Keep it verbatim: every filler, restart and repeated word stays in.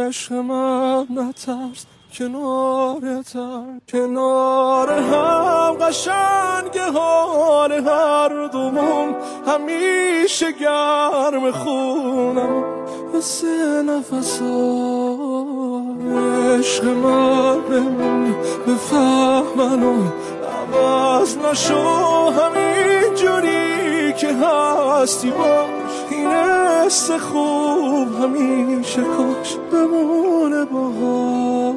عشق من نترس، کنارتم کنار هم قشنگ حال هر دومون، همیشه گرم خونم مثل نفسای عشق من بمون، بفهمن و عوض نشو همین جوری که هستی باش، این حس خوب همیشه کاش بمونه با هم.